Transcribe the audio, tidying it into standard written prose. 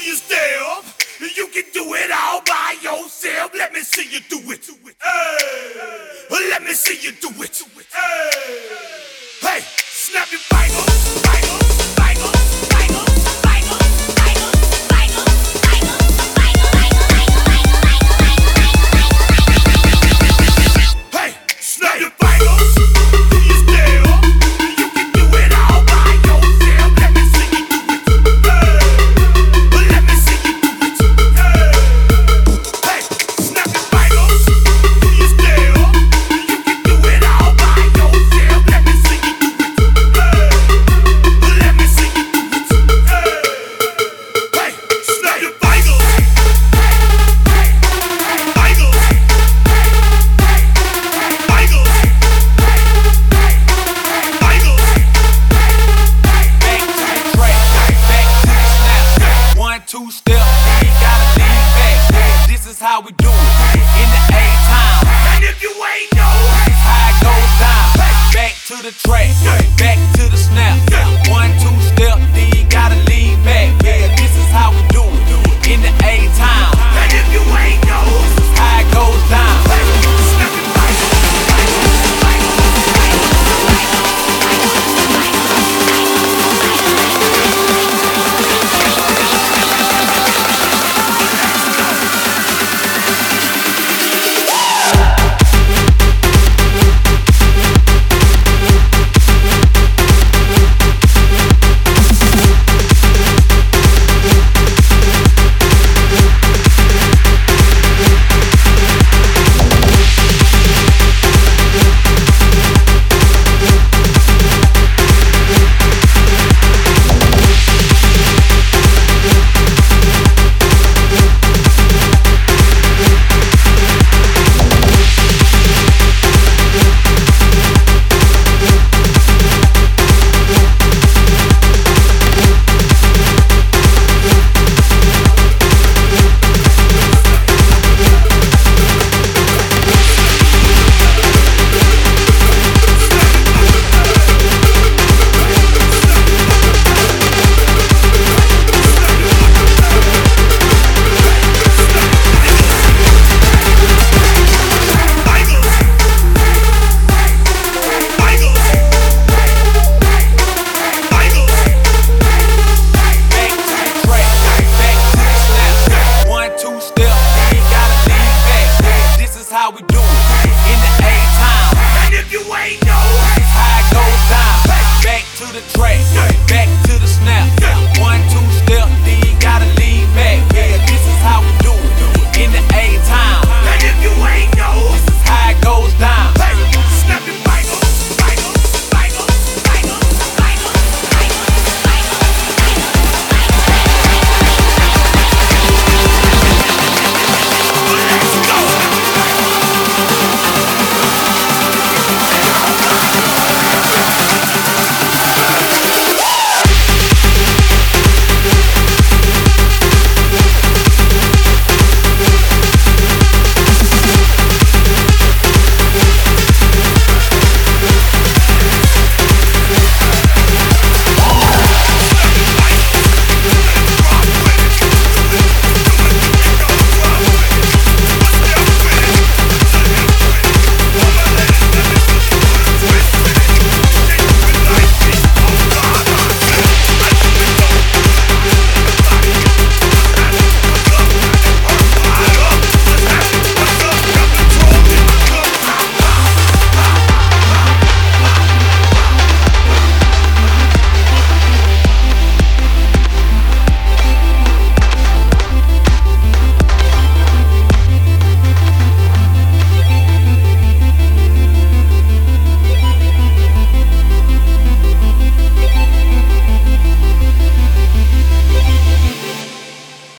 you step. You can do it all by yourself. Let me see you do it. Hey. Let me see you do it. Hey. Hey, snap your fingers, fingers, fingers, fingers, fingers, fingers, fingers, fingers. Hey, snap your fingers. You step. You can do it all by yourself. Let me see you do it. Hey. Let me see you do it. Hey, snap your fingers. You step. You can do it all by yourself. Let me see you do it. Let me see you do it. Hey, snap your fingers. Fingers. Two step, ain't gotta lean back. This is how we do it in the A-Town. And if you ain't know, This is how it goes down. Back to the track, back to the snap.